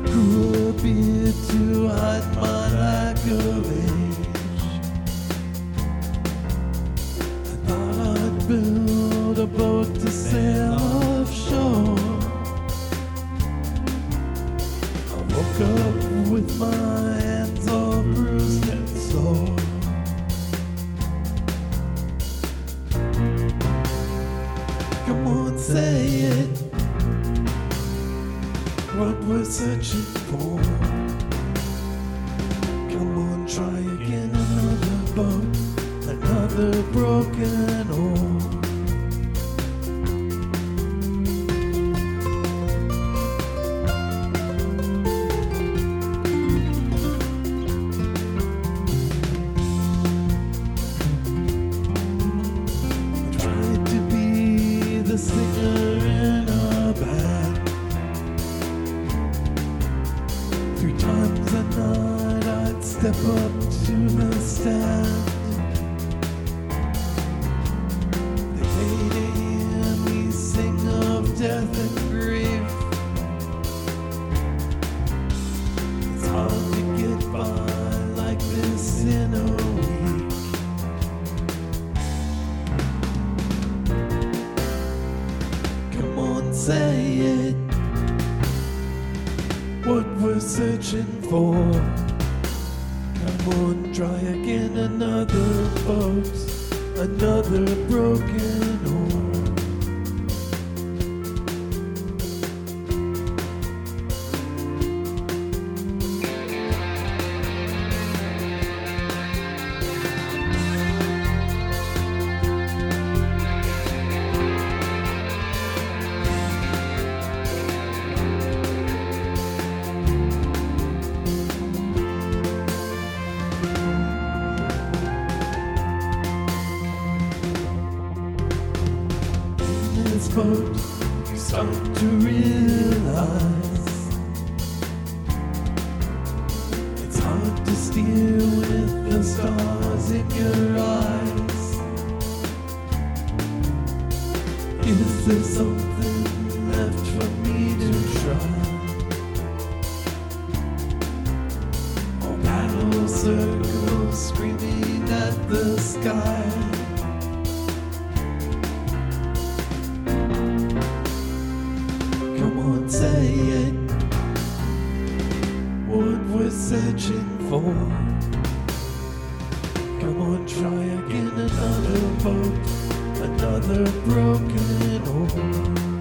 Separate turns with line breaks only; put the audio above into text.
Grew a beard to hide my lack of age. I thought I'd build a boat to sail offshore. I woke up with my hands all bruised and sore. Come on, say it. What we're searching for. Come on, try again. Another boat, another broken oar. Tried to be the singer in a band. 3 times a night I'd step up to the stand. They pay to hear me sing of death and grief. It's hard to get by like this in a week. Come on, say it. What we're searching for. Come on, try again. Another boat, another broken oar. Boat, you start to realize it's hard to steer with the stars in your eyes. Is there something left for me to try? Or paddle circles screaming at the sky? Come on, say it. What we're searching for. Come on, try again. Another boat, another broken oar.